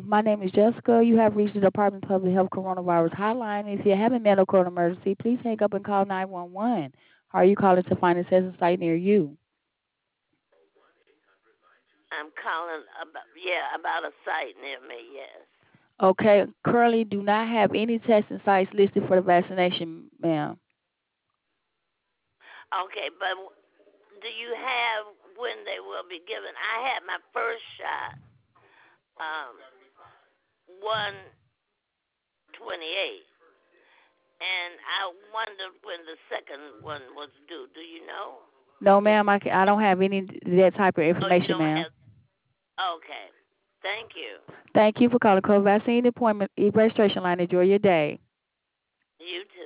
My name is Jessica. You have reached the Department of Public Health Coronavirus Hotline. If you're having a medical emergency, please hang up and call 911. Are you calling to find a testing site near you? I'm calling about a site near me. Yes. Okay. Currently, do not have any testing sites listed for the vaccination, ma'am. Okay, but do you have when they will be given? I had my first shot, 1/28, and I wondered when the second one was due. Do you know? No, ma'am. I don't have any that type of Oh, you information, don't ma'am. have. Okay. Thank you. Thank you for calling COVID vaccine appointment registration line. Enjoy your day. You too.